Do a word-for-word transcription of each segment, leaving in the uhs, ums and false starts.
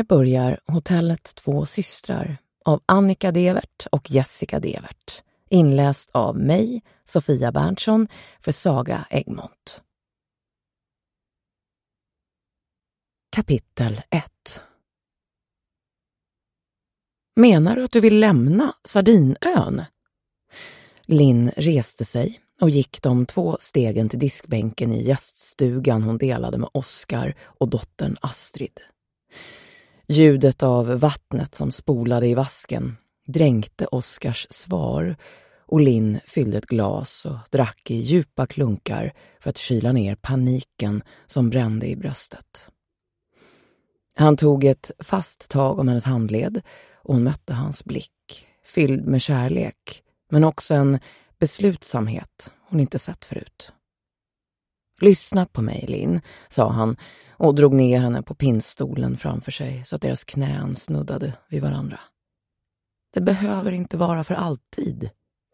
Här börjar Hotellet Två systrar av Annika Devert och Jessica Devert. Inläst av mig, Sofia Berntsson, för Saga Egmont. Kapitel ett. Menar du att du vill lämna Sardinön? Linn reste sig och gick de två stegen till diskbänken i gäststugan hon delade med Oskar och dottern Astrid. Ljudet av vattnet som spolade i vasken dränkte Oskars svar och Linn fyllde ett glas och drack i djupa klunkar för att kyla ner paniken som brände i bröstet. Han tog ett fast tag om hennes handled och hon mötte hans blick, fylld med kärlek, men också en beslutsamhet hon inte sett förut. Lyssna på mig, Linn, sa han och drog ner henne på pinnstolen framför sig så att deras knän snuddade vid varandra. Det behöver inte vara för alltid.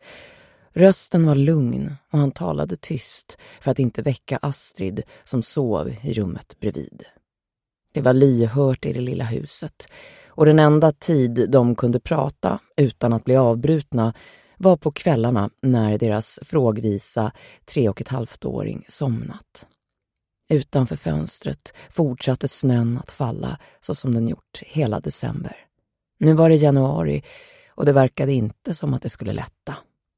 Rösten var lugn och han talade tyst för att inte väcka Astrid som sov i rummet bredvid. Det var lyhört i det lilla huset och den enda tid de kunde prata utan att bli avbrutna var på kvällarna när deras frågvisa tre och ett halvt åring somnat. Utanför fönstret fortsatte snön att falla så som den gjort hela december. Nu var det januari och det verkade inte som att det skulle lätta.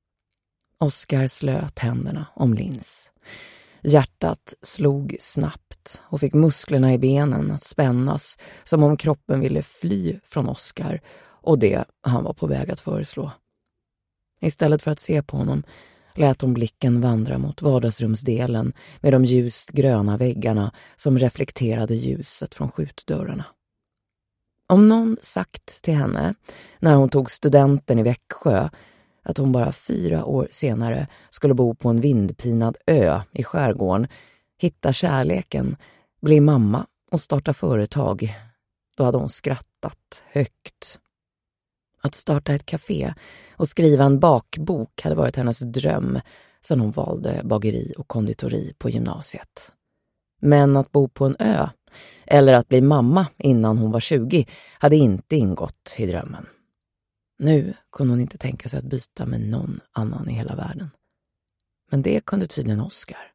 Oskar slöt händerna om Linns. Hjärtat slog snabbt och fick musklerna i benen att spännas som om kroppen ville fly från Oskar och det han var på väg att föreslå. Istället för att se på honom lät hon blicken vandra mot vardagsrumsdelen med de ljust gröna väggarna som reflekterade ljuset från skjutdörrarna. Om någon sagt till henne när hon tog studenten i Växjö att hon bara fyra år senare skulle bo på en vindpinad ö i skärgården, hitta kärleken, bli mamma och starta företag, då hade hon skrattat högt. Att starta ett café och skriva en bakbok hade varit hennes dröm sedan hon valde bageri och konditori på gymnasiet. Men att bo på en ö eller att bli mamma innan hon var tjugo hade inte ingått i drömmen. Nu kunde hon inte tänka sig att byta med någon annan i hela världen. Men det kunde tydligen Oskar.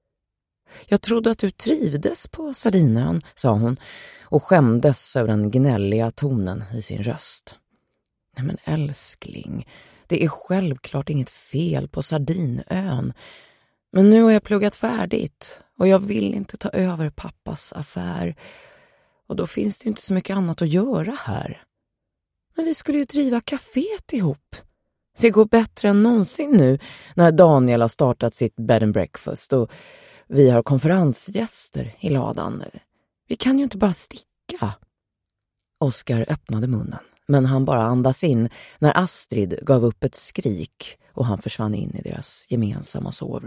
Jag trodde att du trivdes på Sardinön, sa hon och skämdes över den gnälliga tonen i sin röst. Nej men älskling, det är självklart inget fel på Sardinön. Men nu har jag pluggat färdigt och jag vill inte ta över pappas affär. Och då finns det ju inte så mycket annat att göra här. Men vi skulle ju driva kaféet ihop. Det går bättre än någonsin nu när Daniel har startat sitt bed and breakfast och vi har konferensgäster i ladan. Vi kan ju inte bara sticka. Oskar öppnade munnen, men han bara andas in när Astrid gav upp ett skrik och han försvann in i deras gemensamma sovrum.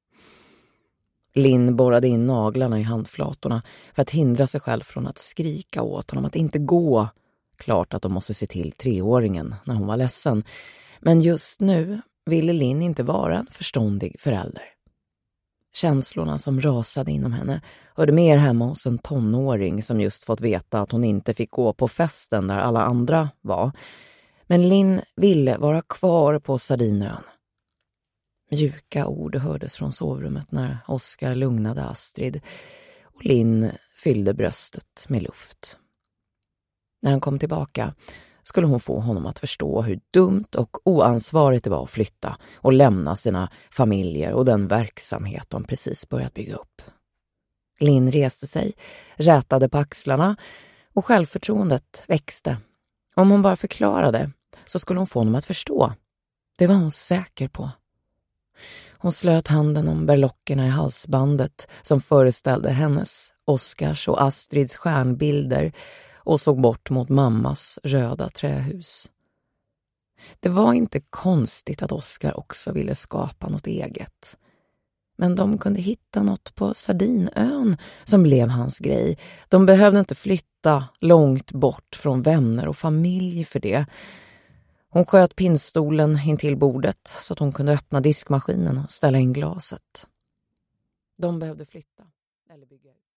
Linn borrade in naglarna i handflatorna för att hindra sig själv från att skrika åt honom att inte gå. Klart att de måste se till treåringen när hon var ledsen. Men just nu ville Linn inte vara en förståndig förälder. Känslorna som rasade inom henne hörde mer hemma hos en tonåring som just fått veta att hon inte fick gå på festen där alla andra var. Men Linn ville vara kvar på Sardinön. Mjuka ord hördes från sovrummet när Oskar lugnade Astrid och Linn fyllde bröstet med luft. När han kom tillbaka skulle hon få honom att förstå hur dumt och oansvarigt det var att flytta och lämna sina familjer och den verksamhet de precis börjat bygga upp. Linn reste sig, rätade på axlarna och självförtroendet växte. Om hon bara förklarade så skulle hon få honom att förstå. Det var hon säker på. Hon slöt handen om berlockerna i halsbandet som föreställde hennes, Oskars och Astrids stjärnbilder och såg bort mot mammas röda trähus. Det var inte konstigt att Oskar också ville skapa något eget. Men de kunde hitta något på Sardinön som blev hans grej. De behövde inte flytta långt bort från vänner och familj för det. Hon sköt pinnstolen in till bordet så att hon kunde öppna diskmaskinen och ställa in glaset. De behövde flytta eller bygga ut.